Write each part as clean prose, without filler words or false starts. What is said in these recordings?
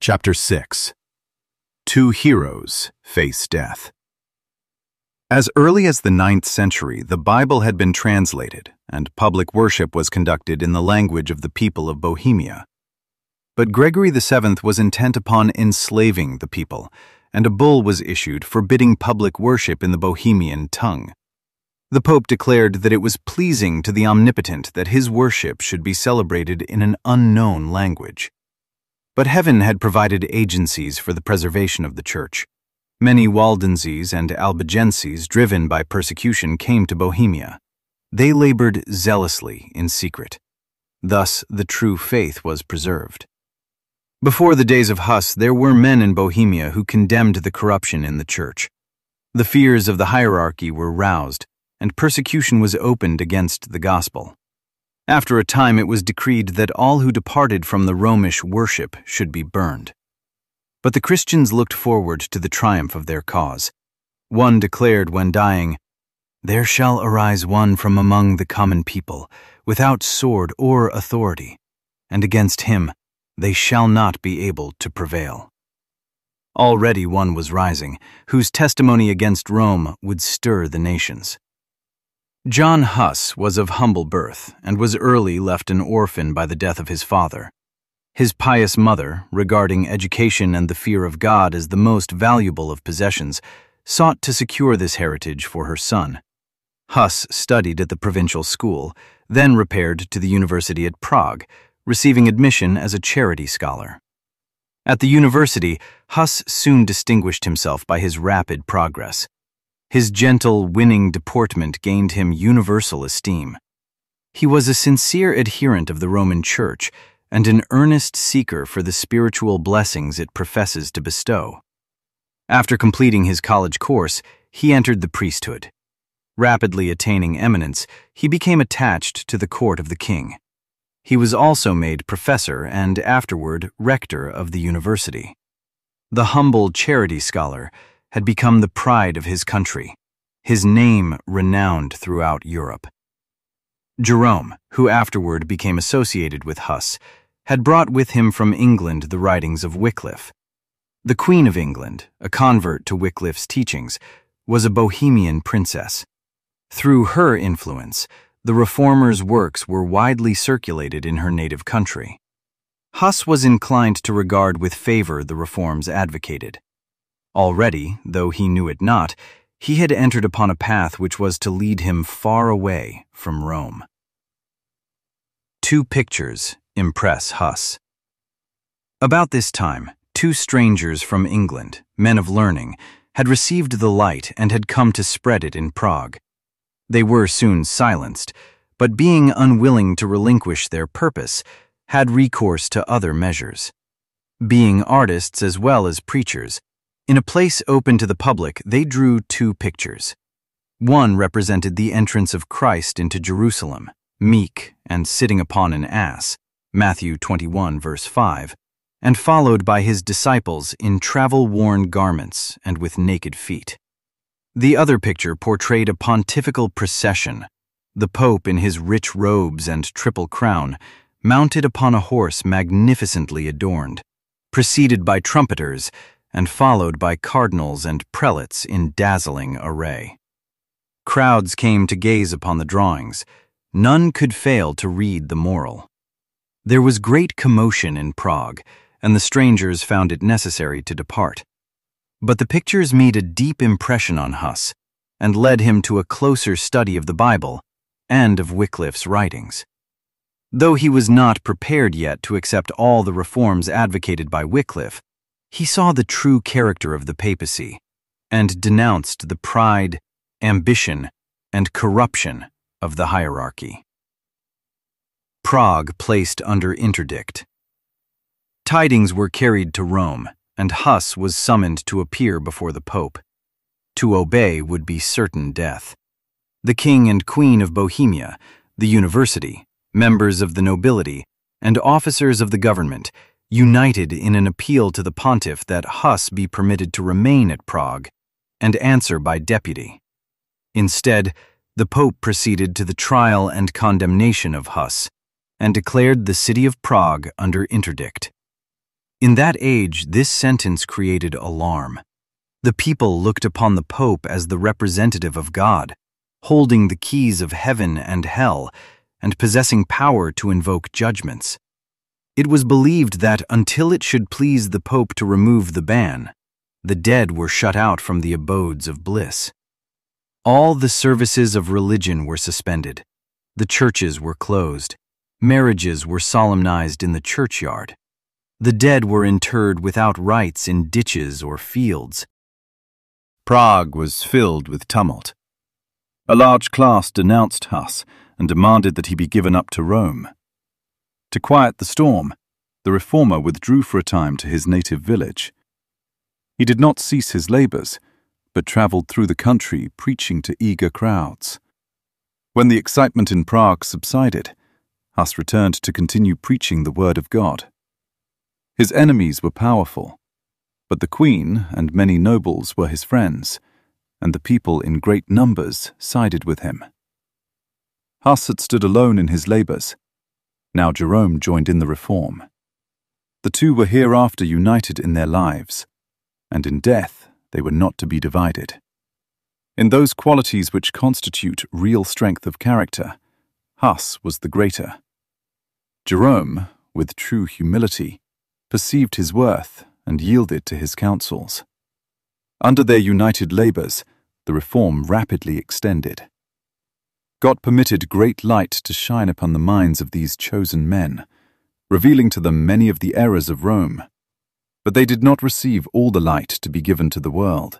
Chapter 6. Two Heroes Face Death. As early as the 9th century, the Bible had been translated, and public worship was conducted in the language of the people of Bohemia. But Gregory VII was intent upon enslaving the people, and a bull was issued forbidding public worship in the Bohemian tongue. The Pope declared that it was pleasing to the Omnipotent that his worship should be celebrated in an unknown language. But heaven had provided agencies for the preservation of the Church. Many Waldenses and Albigenses, driven by persecution, came to Bohemia. They labored zealously in secret. Thus, the true faith was preserved. Before the days of Huss, there were men in Bohemia who condemned the corruption in the Church. The fears of the hierarchy were roused, and persecution was opened against the gospel. After a time, it was decreed that all who departed from the Romish worship should be burned. But the Christians looked forward to the triumph of their cause. One declared when dying, "There shall arise one from among the common people, without sword or authority, and against him they shall not be able to prevail." Already one was rising, whose testimony against Rome would stir the nations. John Huss was of humble birth and was early left an orphan by the death of his father. His pious mother, regarding education and the fear of God as the most valuable of possessions, sought to secure this heritage for her son. Huss studied at the provincial school, then repaired to the university at Prague, receiving admission as a charity scholar. At the university, Huss soon distinguished himself by his rapid progress. His gentle, winning deportment gained him universal esteem. He was a sincere adherent of the Roman Church and an earnest seeker for the spiritual blessings it professes to bestow. After completing his college course, he entered the priesthood. Rapidly attaining eminence, he became attached to the court of the king. He was also made professor and afterward rector of the university. The humble charity scholar had become the pride of his country, his name renowned throughout Europe. Jerome, who afterward became associated with Huss, had brought with him from England the writings of Wycliffe. The Queen of England, a convert to Wycliffe's teachings, was a Bohemian princess. Through her influence, the reformer's works were widely circulated in her native country. Huss was inclined to regard with favor the reforms advocated. Already, though he knew it not, he had entered upon a path which was to lead him far away from Rome. Two pictures impress Huss. About this time, two strangers from England, men of learning, had received the light and had come to spread it in Prague. They were soon silenced, but being unwilling to relinquish their purpose, had recourse to other measures. Being artists as well as preachers, in a place open to the public, they drew two pictures. One represented the entrance of Christ into Jerusalem, meek and sitting upon an ass, Matthew 21, verse 5, and followed by his disciples in travel-worn garments and with naked feet. The other picture portrayed a pontifical procession, the Pope in his rich robes and triple crown, mounted upon a horse magnificently adorned, preceded by trumpeters, and followed by cardinals and prelates in dazzling array. Crowds came to gaze upon the drawings. None could fail to read the moral. There was great commotion in Prague, and the strangers found it necessary to depart. But the pictures made a deep impression on Huss, and led him to a closer study of the Bible and of Wycliffe's writings. Though he was not prepared yet to accept all the reforms advocated by Wycliffe, he saw the true character of the papacy and denounced the pride, ambition, and corruption of the hierarchy. Prague placed under interdict. Tidings were carried to Rome, and Huss was summoned to appear before the Pope. To obey would be certain death. The King and Queen of Bohemia, the university, members of the nobility, and officers of the government united in an appeal to the pontiff that Huss be permitted to remain at Prague and answer by deputy. Instead, the Pope proceeded to the trial and condemnation of Huss and declared the city of Prague under interdict. In that age, this sentence created alarm. The people looked upon the Pope as the representative of God, holding the keys of heaven and hell, and possessing power to invoke judgments. It was believed that until it should please the Pope to remove the ban, the dead were shut out from the abodes of bliss. All the services of religion were suspended. The churches were closed. Marriages were solemnized in the churchyard. The dead were interred without rites in ditches or fields. Prague was filled with tumult. A large class denounced Huss and demanded that he be given up to Rome. To quiet the storm, the reformer withdrew for a time to his native village. He did not cease his labors, but traveled through the country preaching to eager crowds. When the excitement in Prague subsided, Huss returned to continue preaching the word of God. His enemies were powerful, but the queen and many nobles were his friends, and the people in great numbers sided with him. Huss had stood alone in his labors. Now Jerome joined in the reform. The two were hereafter united in their lives, and in death they were not to be divided. In those qualities which constitute real strength of character, Huss was the greater. Jerome, with true humility, perceived his worth and yielded to his counsels. Under their united labors, the reform rapidly extended. God permitted great light to shine upon the minds of these chosen men, revealing to them many of the errors of Rome. But they did not receive all the light to be given to the world.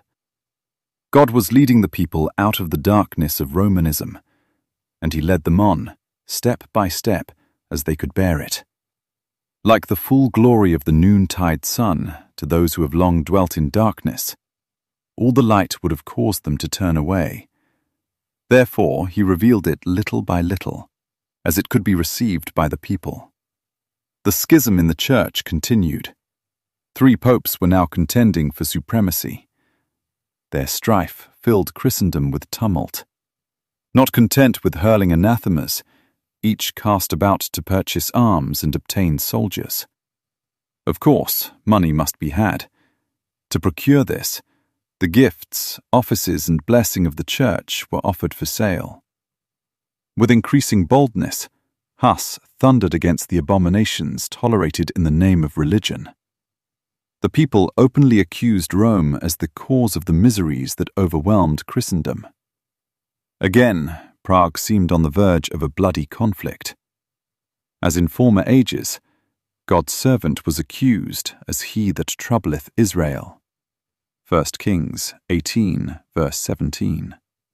God was leading the people out of the darkness of Romanism, and he led them on, step by step, as they could bear it. Like the full glory of the noontide sun to those who have long dwelt in darkness, all the light would have caused them to turn away. Therefore he revealed it little by little, as it could be received by the people. The schism in the church continued. 3 popes were now contending for supremacy. Their strife filled Christendom with tumult. Not content with hurling anathemas, each cast about to purchase arms and obtain soldiers. Of course, money must be had. To procure this, the gifts, offices, and blessing of the church were offered for sale. With increasing boldness, Huss thundered against the abominations tolerated in the name of religion. The people openly accused Rome as the cause of the miseries that overwhelmed Christendom. Again, Prague seemed on the verge of a bloody conflict. As in former ages, God's servant was accused as he that troubleth Israel. 1 Kings 18, verse 17.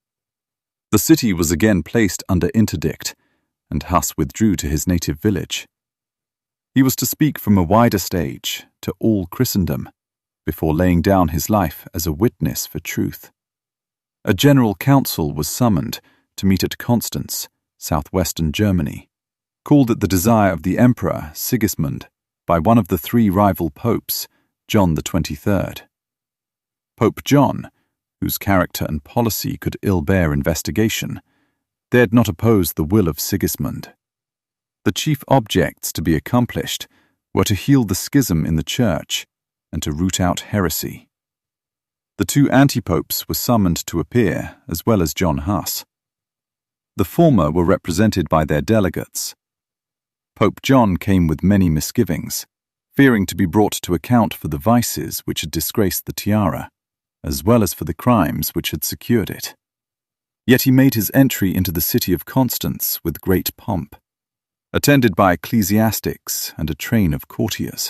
The city was again placed under interdict, and Huss withdrew to his native village. He was to speak from a wider stage to all Christendom, before laying down his life as a witness for truth. A general council was summoned to meet at Constance, southwestern Germany, called at the desire of the Emperor Sigismund by one of the 3 rival popes, John the 23rd. Pope John, whose character and policy could ill bear investigation, dared not oppose the will of Sigismund. The chief objects to be accomplished were to heal the schism in the church and to root out heresy. The 2 antipopes were summoned to appear, as well as John Huss. The former were represented by their delegates. Pope John came with many misgivings, fearing to be brought to account for the vices which had disgraced the tiara, as well as for the crimes which had secured it. Yet he made his entry into the city of Constance with great pomp, attended by ecclesiastics and a train of courtiers.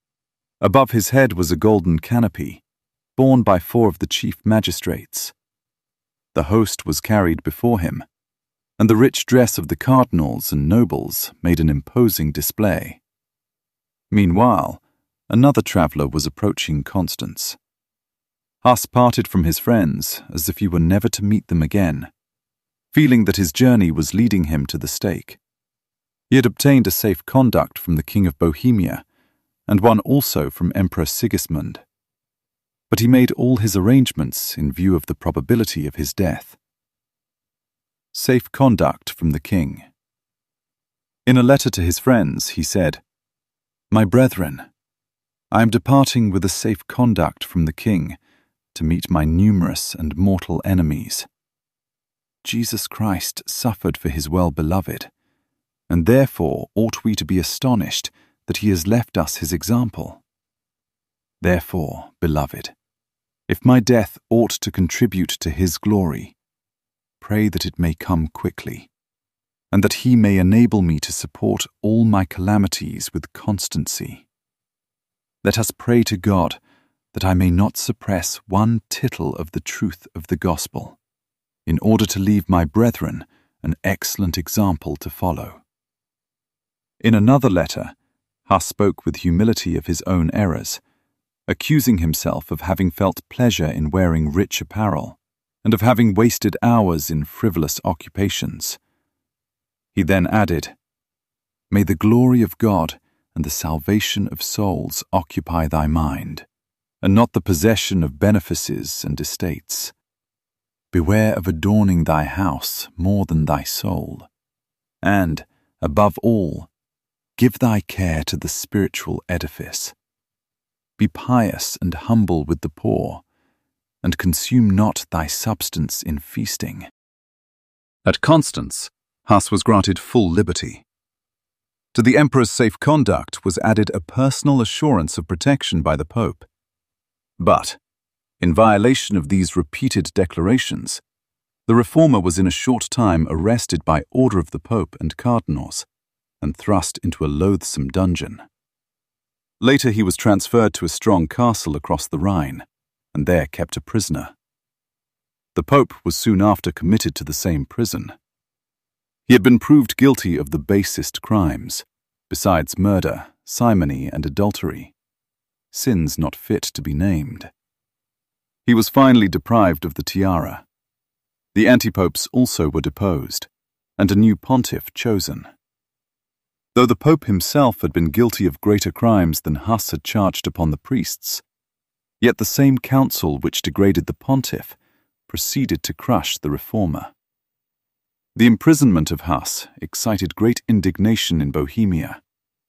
Above his head was a golden canopy, borne by 4 of the chief magistrates. The host was carried before him, and the rich dress of the cardinals and nobles made an imposing display. Meanwhile, another traveller was approaching Constance. Huss parted from his friends as if he were never to meet them again, feeling that his journey was leading him to the stake. He had obtained a safe conduct from the King of Bohemia, and one also from Emperor Sigismund. But he made all his arrangements in view of the probability of his death. Safe conduct from the king. In a letter to his friends, he said, "My brethren, I am departing with a safe conduct from the king to meet my numerous and mortal enemies. Jesus Christ suffered for his well-beloved, and therefore ought we to be astonished that he has left us his example. Therefore, beloved, if my death ought to contribute to his glory, pray that it may come quickly, and that he may enable me to support all my calamities with constancy. Let us pray to God that I may not suppress one tittle of the truth of the gospel, in order to leave my brethren an excellent example to follow. In another letter, Huss spoke with humility of his own errors, accusing himself of having felt pleasure in wearing rich apparel, and of having wasted hours in frivolous occupations. He then added, "May the glory of God and the salvation of souls occupy thy mind, and not the possession of benefices and estates. Beware of adorning thy house more than thy soul, and, above all, give thy care to the spiritual edifice. Be pious and humble with the poor, and consume not thy substance in feasting." At Constance, Huss was granted full liberty. To the emperor's safe conduct was added a personal assurance of protection by the Pope. But, in violation of these repeated declarations, the reformer was in a short time arrested by order of the Pope and cardinals, and thrust into a loathsome dungeon. Later he was transferred to a strong castle across the Rhine, and there kept a prisoner. The Pope was soon after committed to the same prison. He had been proved guilty of the basest crimes, besides murder, simony, and adultery, sins not fit to be named. He was finally deprived of the tiara. The antipopes also were deposed, and a new pontiff chosen. Though the Pope himself had been guilty of greater crimes than Huss had charged upon the priests, yet the same council which degraded the pontiff proceeded to crush the reformer. The imprisonment of Huss excited great indignation in Bohemia.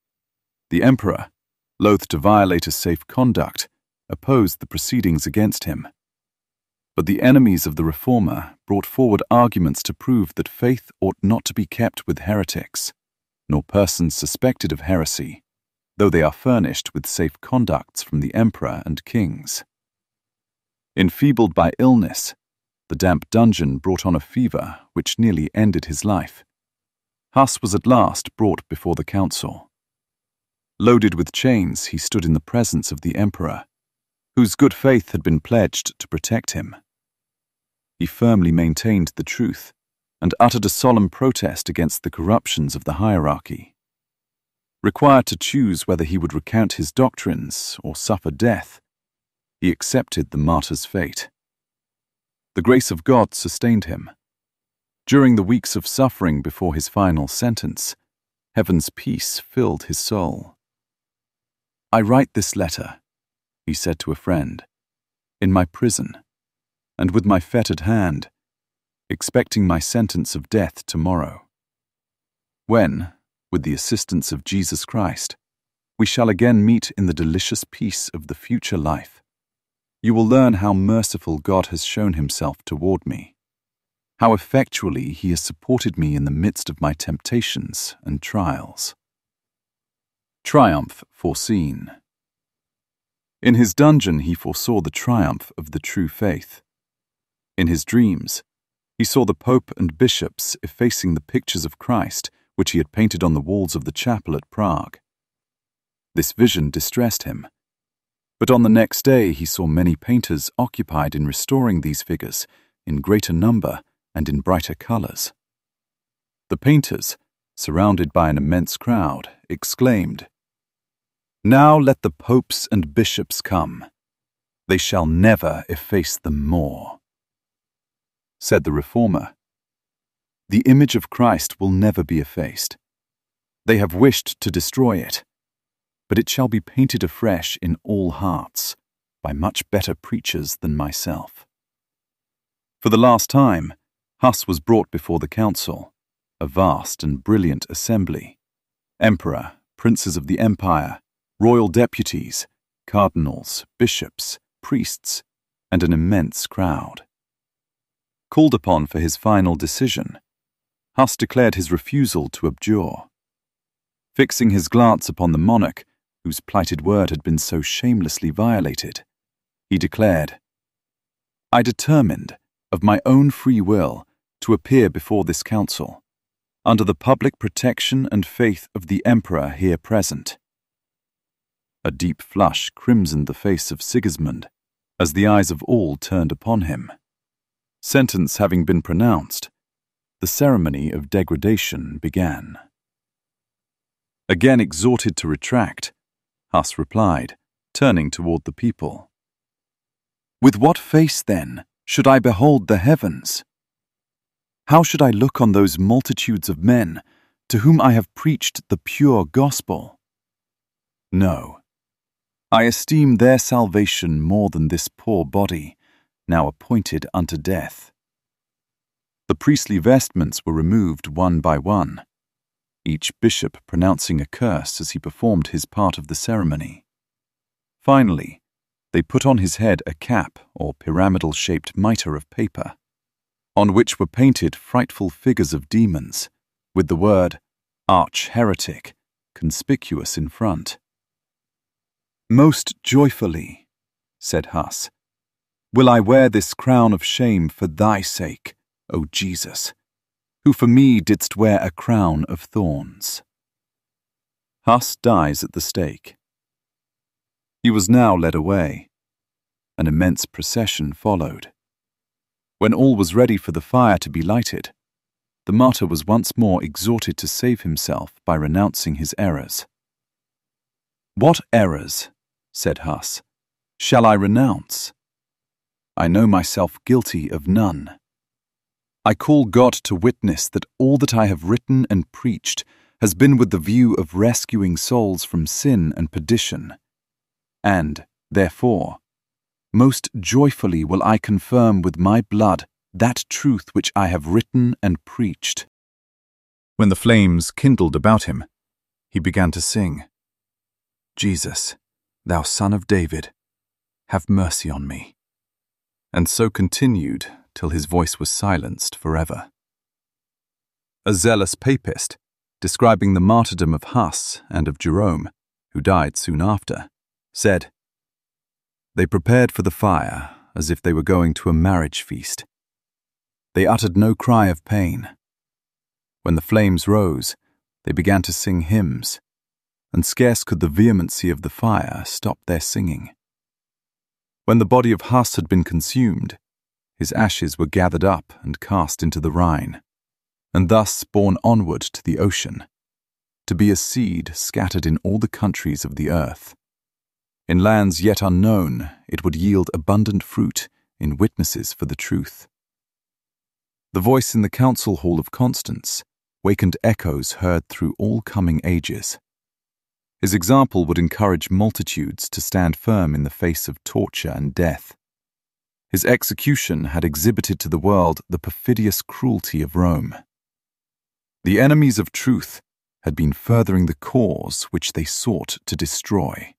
The emperor, loath to violate a safe conduct, opposed the proceedings against him. But the enemies of the reformer brought forward arguments to prove that faith ought not to be kept with heretics, nor persons suspected of heresy, though they are furnished with safe conducts from the emperor and kings. Enfeebled by illness, the damp dungeon brought on a fever which nearly ended his life. Huss was at last brought before the council. Loaded with chains, he stood in the presence of the emperor, whose good faith had been pledged to protect him. He firmly maintained the truth and uttered a solemn protest against the corruptions of the hierarchy. Required to choose whether he would recount his doctrines or suffer death, he accepted the martyr's fate. The grace of God sustained him. During the weeks of suffering before his final sentence, heaven's peace filled his soul. "I write this letter," he said to a friend, "in my prison, and with my fettered hand, expecting my sentence of death tomorrow. When, with the assistance of Jesus Christ, we shall again meet in the delicious peace of the future life, you will learn how merciful God has shown himself toward me, how effectually he has supported me in the midst of my temptations and trials." Triumph foreseen. In his dungeon he foresaw the triumph of the true faith. In his dreams, he saw the Pope and bishops effacing the pictures of Christ which he had painted on the walls of the chapel at Prague. This vision distressed him, but on the next day he saw many painters occupied in restoring these figures in greater number and in brighter colors. The painters, surrounded by an immense crowd, exclaimed, "Now let the popes and bishops come. They shall never efface them more." Said the reformer, "The image of Christ will never be effaced. They have wished to destroy it, but it shall be painted afresh in all hearts by much better preachers than myself." For the last time, Huss was brought before the council, a vast and brilliant assembly. Emperor, princes of the empire, royal deputies, cardinals, bishops, priests, and an immense crowd. Called upon for his final decision, Huss declared his refusal to abjure. Fixing his glance upon the monarch, whose plighted word had been so shamelessly violated, he declared, "I determined, of my own free will, to appear before this council, under the public protection and faith of the Emperor here present." A deep flush crimsoned the face of Sigismund, as the eyes of all turned upon him. Sentence having been pronounced, the ceremony of degradation began. Again exhorted to retract, Huss replied, turning toward the people, "With what face, then, should I behold the heavens? How should I look on those multitudes of men to whom I have preached the pure gospel? No, I esteem their salvation more than this poor body, now appointed unto death." The priestly vestments were removed one by one, each bishop pronouncing a curse as he performed his part of the ceremony. Finally, they put on his head a cap or pyramidal-shaped mitre of paper, on which were painted frightful figures of demons, with the word "arch-heretic" conspicuous in front. "Most joyfully," said Huss, "will I wear this crown of shame for thy sake, O Jesus, who for me didst wear a crown of thorns." Huss dies at the stake. He was now led away. An immense procession followed. When all was ready for the fire to be lighted, the martyr was once more exhorted to save himself by renouncing his errors. "What errors," said Huss, "shall I renounce? I know myself guilty of none. I call God to witness that all that I have written and preached has been with the view of rescuing souls from sin and perdition, and, therefore, most joyfully will I confirm with my blood that truth which I have written and preached." When the flames kindled about him, he began to sing, "Jesus, thou Son of David, have mercy on me," and so continued till his voice was silenced forever. A zealous papist, describing the martyrdom of Huss and of Jerome, who died soon after, said, "They prepared for the fire as if they were going to a marriage feast. They uttered no cry of pain. When the flames rose, they began to sing hymns, and scarce could the vehemency of the fire stop their singing. When the body of Huss had been consumed, his ashes were gathered up and cast into the Rhine, and thus borne onward to the ocean, to be a seed scattered in all the countries of the earth. In lands yet unknown, it would yield abundant fruit in witnesses for the truth." The voice in the council hall of Constance wakened echoes heard through all coming ages. His example would encourage multitudes to stand firm in the face of torture and death. His execution had exhibited to the world the perfidious cruelty of Rome. The enemies of truth had been furthering the cause which they sought to destroy.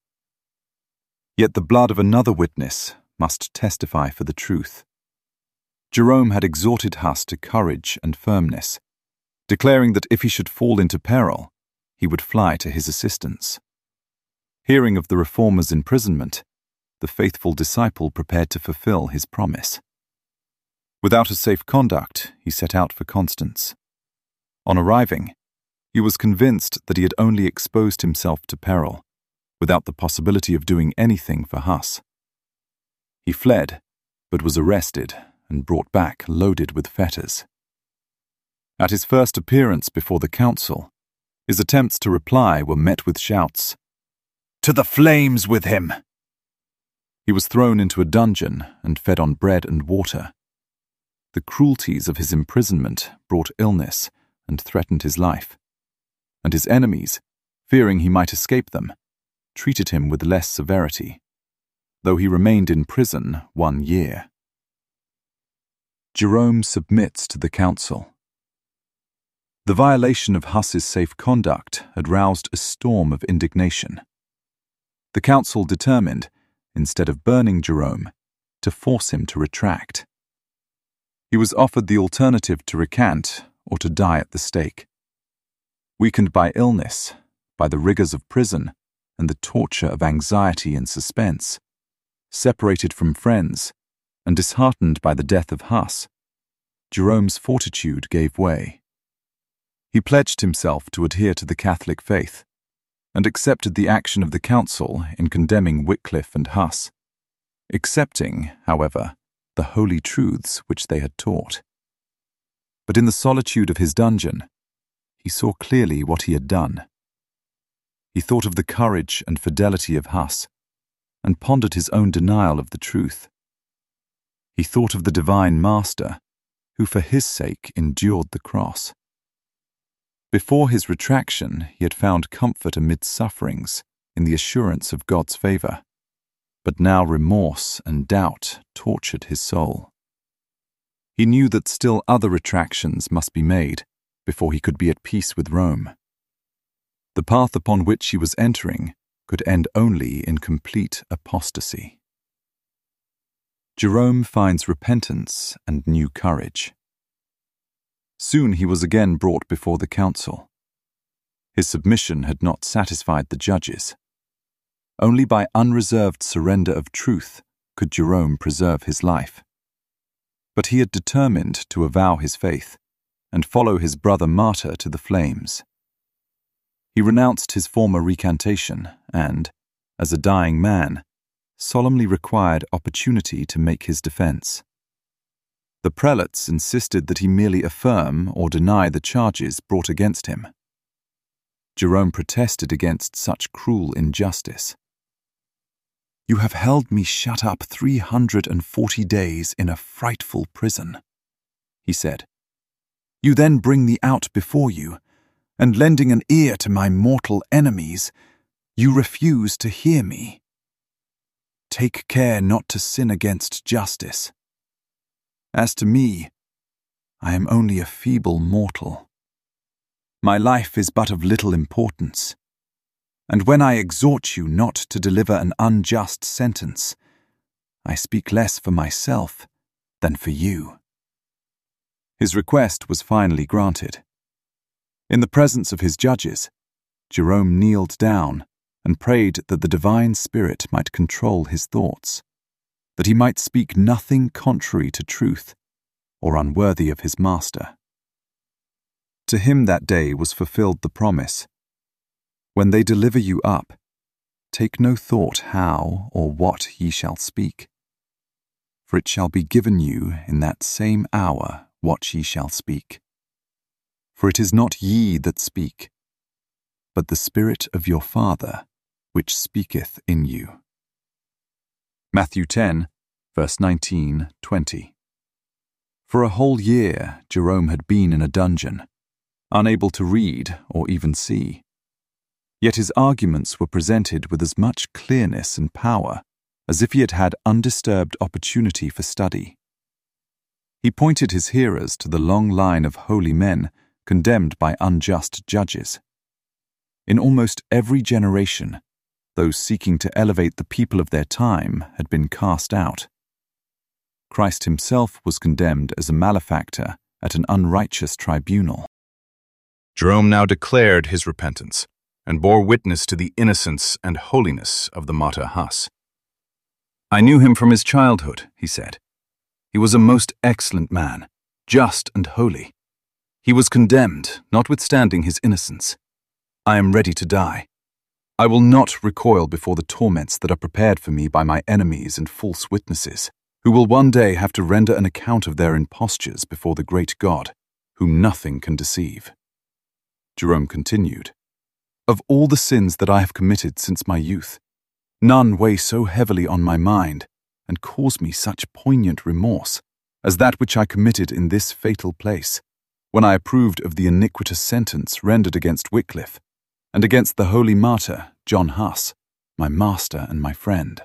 Yet the blood of another witness must testify for the truth. Jerome had exhorted Huss to courage and firmness, declaring that if he should fall into peril, he would fly to his assistance. Hearing of the reformer's imprisonment, the faithful disciple prepared to fulfill his promise. Without a safe conduct, he set out for Constance. On arriving, he was convinced that he had only exposed himself to peril, without the possibility of doing anything for Huss. He fled, but was arrested and brought back loaded with fetters. At his first appearance before the council, his attempts to reply were met with shouts, "To the flames with him!" He was thrown into a dungeon and fed on bread and water. The cruelties of his imprisonment brought illness and threatened his life, and his enemies, fearing he might escape them, treated him with less severity, though he remained in prison 1 year. Jerome submits to the council. The violation of Huss's safe conduct had roused a storm of indignation. The council determined, instead of burning Jerome, to force him to retract. He was offered the alternative to recant or to die at the stake. Weakened by illness, by the rigors of prison, and the torture of anxiety and suspense, separated from friends, and disheartened by the death of Huss, Jerome's fortitude gave way. He pledged himself to adhere to the Catholic faith, and accepted the action of the council in condemning Wycliffe and Huss, accepting, however, the holy truths which they had taught. But in the solitude of his dungeon, he saw clearly what he had done. He thought of the courage and fidelity of Huss, and pondered his own denial of the truth. He thought of the divine Master, who for his sake endured the cross. Before his retraction, he had found comfort amid sufferings in the assurance of God's favor, but now remorse and doubt tortured his soul. He knew that still other retractions must be made before he could be at peace with Rome. The path upon which he was entering could end only in complete apostasy. Jerome finds repentance and new courage. Soon he was again brought before the council. His submission had not satisfied the judges. Only by unreserved surrender of truth could Jerome preserve his life. But he had determined to avow his faith and follow his brother martyr to the flames. He renounced his former recantation and, as a dying man, solemnly required opportunity to make his defense. The prelates insisted that he merely affirm or deny the charges brought against him. Jerome protested against such cruel injustice. "You have held me shut up 340 days in a frightful prison," he said. "You then bring me out before you, and lending an ear to my mortal enemies, you refuse to hear me. Take care not to sin against justice. As to me, I am only a feeble mortal. My life is but of little importance, and when I exhort you not to deliver an unjust sentence, I speak less for myself than for you." His request was finally granted. In the presence of his judges, Jerome kneeled down and prayed that the divine Spirit might control his thoughts, that he might speak nothing contrary to truth or unworthy of his master. To him that day was fulfilled the promise, "When they deliver you up, take no thought how or what ye shall speak, for it shall be given you in that same hour what ye shall speak. For it is not ye that speak, but the Spirit of your Father which speaketh in you." Matthew 10, verse 19-20. For a whole year, Jerome had been in a dungeon, unable to read or even see. Yet his arguments were presented with as much clearness and power as if he had had undisturbed opportunity for study. He pointed his hearers to the long line of holy men condemned by unjust judges. In almost every generation, those seeking to elevate the people of their time had been cast out. Christ himself was condemned as a malefactor at an unrighteous tribunal. Jerome now declared his repentance and bore witness to the innocence and holiness of the martyr Huss. "I knew him from his childhood," he said. "He was a most excellent man, just and holy. He was condemned, notwithstanding his innocence. I am ready to die. I will not recoil before the torments that are prepared for me by my enemies and false witnesses, who will one day have to render an account of their impostures before the great God, whom nothing can deceive." Jerome continued, "Of all the sins that I have committed since my youth, none weigh so heavily on my mind and cause me such poignant remorse as that which I committed in this fatal place, when I approved of the iniquitous sentence rendered against Wycliffe and against the holy martyr, John Huss, my master and my friend.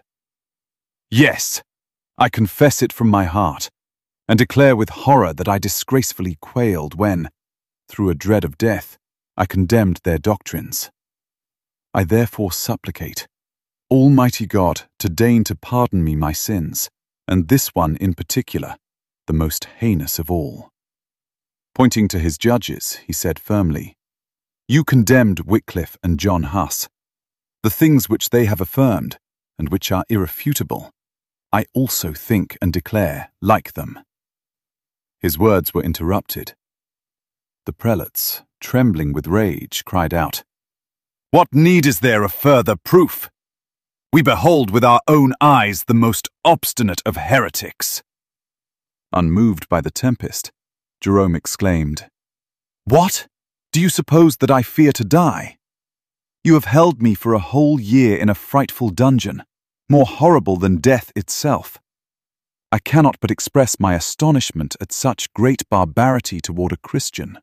Yes, I confess it from my heart, and declare with horror that I disgracefully quailed when, through a dread of death, I condemned their doctrines. I therefore supplicate, Almighty God, to deign to pardon me my sins, and this one in particular, the most heinous of all." Pointing to his judges, he said firmly, "You condemned Wycliffe and John Huss. The things which they have affirmed, and which are irrefutable, I also think and declare like them." His words were interrupted. The prelates, trembling with rage, cried out, "What need is there of further proof? We behold with our own eyes the most obstinate of heretics." Unmoved by the tempest, Jerome exclaimed, "What? Do you suppose that I fear to die? You have held me for a whole year in a frightful dungeon, more horrible than death itself. I cannot but express my astonishment at such great barbarity toward a Christian."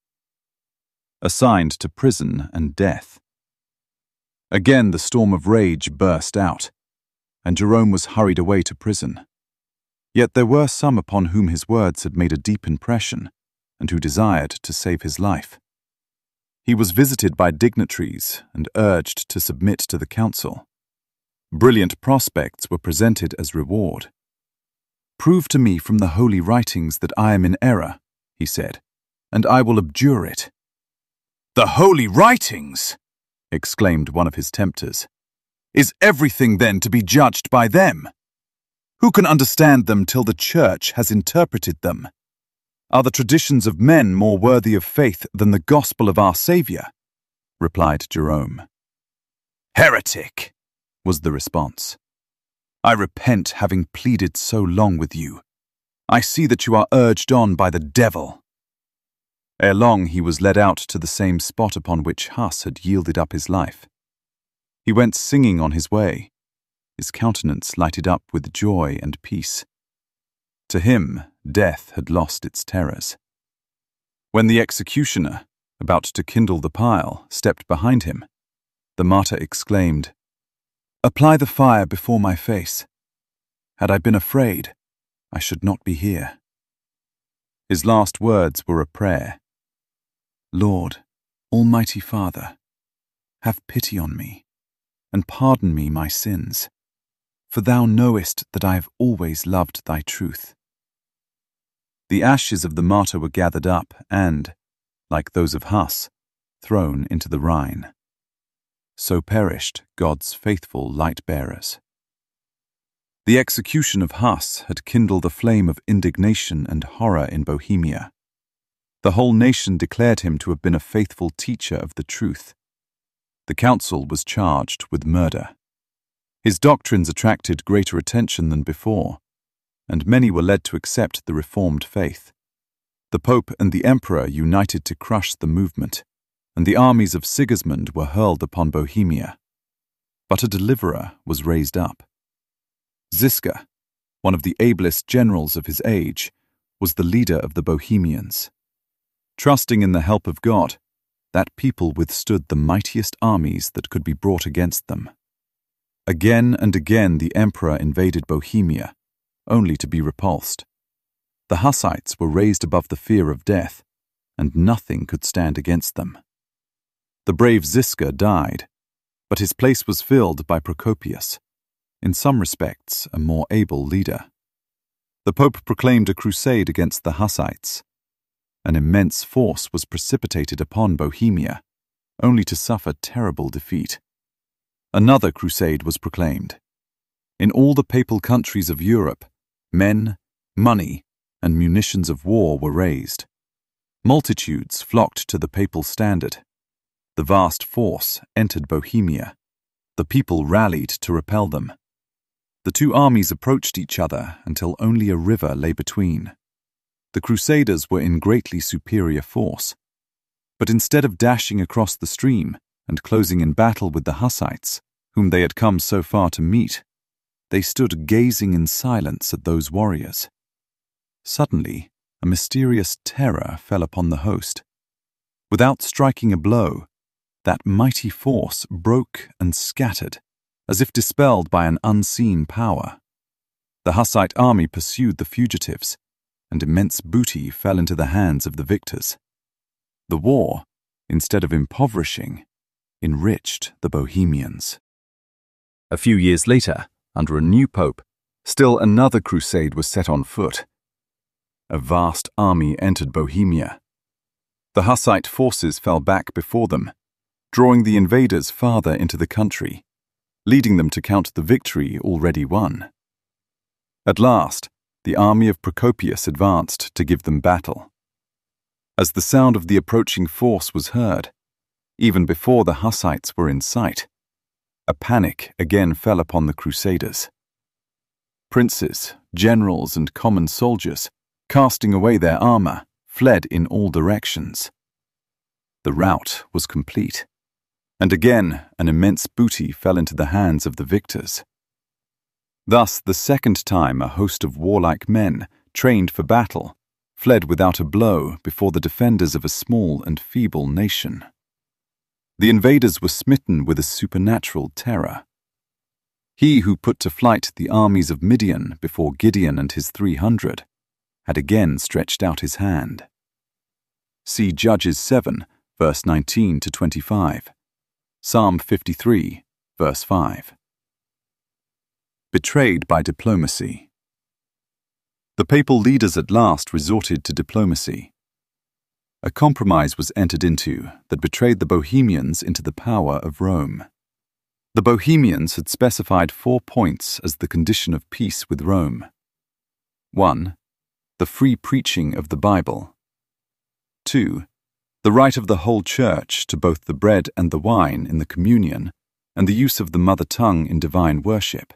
Assigned to prison and death. Again the storm of rage burst out, and Jerome was hurried away to prison. Yet there were some upon whom his words had made a deep impression, and who desired to save his life. He was visited by dignitaries and urged to submit to the council. Brilliant prospects were presented as reward. "Prove to me from the holy writings that I am in error," he said, "and I will abjure it." "The holy writings!" exclaimed one of his tempters. "Is everything then to be judged by them? Who can understand them till the Church has interpreted them? Are the traditions of men more worthy of faith than the gospel of our Saviour?" replied Jerome. "Heretic!" was the response. "I repent having pleaded so long with you. I see that you are urged on by the devil." Ere long he was led out to the same spot upon which Huss had yielded up his life. He went singing on his way, his countenance lighted up with joy and peace. To him, death had lost its terrors. When the executioner, about to kindle the pile, stepped behind him, the martyr exclaimed, "Apply the fire before my face. Had I been afraid, I should not be here." His last words were a prayer. "Lord, Almighty Father, have pity on me, and pardon me my sins, for thou knowest that I have always loved thy truth." The ashes of the martyr were gathered up and, like those of Huss, thrown into the Rhine. So perished God's faithful light-bearers. The execution of Huss had kindled a flame of indignation and horror in Bohemia. The whole nation declared him to have been a faithful teacher of the truth. The council was charged with murder. His doctrines attracted greater attention than before, and many were led to accept the Reformed faith. The Pope and the Emperor united to crush the movement, and the armies of Sigismund were hurled upon Bohemia. But a deliverer was raised up. Ziska, one of the ablest generals of his age, was the leader of the Bohemians. Trusting in the help of God, that people withstood the mightiest armies that could be brought against them. Again and again the emperor invaded Bohemia, only to be repulsed. The Hussites were raised above the fear of death, and nothing could stand against them. The brave Ziska died, but his place was filled by Procopius, in some respects a more able leader. The Pope proclaimed a crusade against the Hussites. An immense force was precipitated upon Bohemia, only to suffer terrible defeat. Another crusade was proclaimed. In all the papal countries of Europe, men, money, and munitions of war were raised. Multitudes flocked to the papal standard. The vast force entered Bohemia. The people rallied to repel them. The two armies approached each other until only a river lay between. The Crusaders were in greatly superior force, but instead of dashing across the stream and closing in battle with the Hussites, whom they had come so far to meet, they stood gazing in silence at those warriors. Suddenly, a mysterious terror fell upon the host. Without striking a blow, that mighty force broke and scattered, as if dispelled by an unseen power. The Hussite army pursued the fugitives, and immense booty fell into the hands of the victors. The war, instead of impoverishing, enriched the Bohemians. A few years later, under a new pope, still another crusade was set on foot. A vast army entered Bohemia. The Hussite forces fell back before them, drawing the invaders farther into the country, leading them to count the victory already won. At last, the army of Procopius advanced to give them battle. As the sound of the approaching force was heard, even before the Hussites were in sight, a panic again fell upon the Crusaders. Princes, generals, and common soldiers, casting away their armor, fled in all directions. The rout was complete, and again an immense booty fell into the hands of the victors. Thus, the second time a host of warlike men, trained for battle, fled without a blow before the defenders of a small and feeble nation. The invaders were smitten with a supernatural terror. He who put to flight the armies of Midian before Gideon and his 300 had again stretched out his hand. See Judges 7, verse 19 to 25, Psalm 53, verse 5. Betrayed by diplomacy. The papal leaders at last resorted to diplomacy. A compromise was entered into that betrayed the Bohemians into the power of Rome. The Bohemians had specified 4 points as the condition of peace with Rome. 1. The free preaching of the Bible. 2. The right of the whole Church to both the bread and the wine in the communion and the use of the mother tongue in divine worship.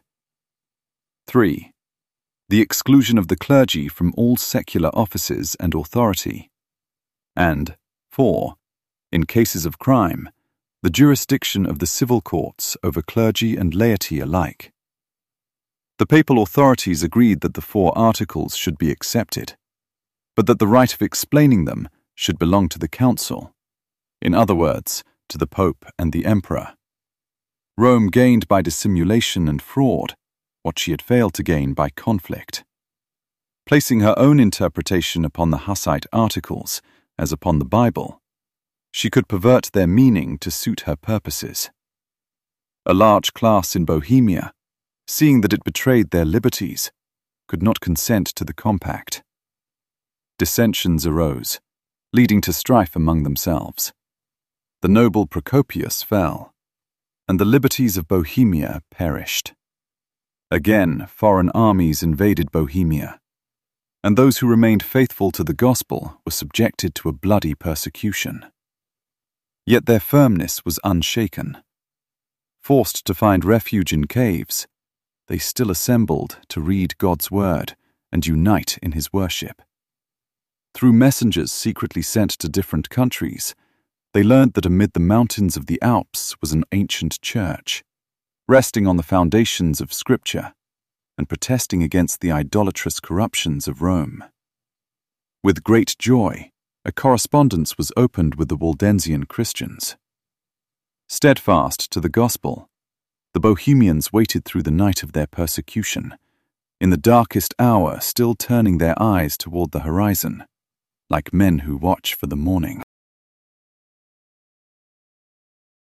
3. The exclusion of the clergy from all secular offices and authority. And 4. In cases of crime, the jurisdiction of the civil courts over clergy and laity alike. The papal authorities agreed that the 4 articles should be accepted, but that the right of explaining them should belong to the council, in other words, to the Pope and the Emperor. Rome gained by dissimulation and fraud what she had failed to gain by conflict. Placing her own interpretation upon the Hussite articles, as upon the Bible, she could pervert their meaning to suit her purposes. A large class in Bohemia, seeing that it betrayed their liberties, could not consent to the compact. Dissensions arose, leading to strife among themselves. The noble Procopius fell, and the liberties of Bohemia perished. Again, foreign armies invaded Bohemia, and those who remained faithful to the gospel were subjected to a bloody persecution. Yet their firmness was unshaken. Forced to find refuge in caves, they still assembled to read God's word and unite in his worship. Through messengers secretly sent to different countries, they learned that amid the mountains of the Alps was an ancient church, resting on the foundations of Scripture and protesting against the idolatrous corruptions of Rome. With great joy, a correspondence was opened with the Waldensian Christians. Steadfast to the gospel, the Bohemians waited through the night of their persecution, in the darkest hour still turning their eyes toward the horizon, like men who watch for the morning.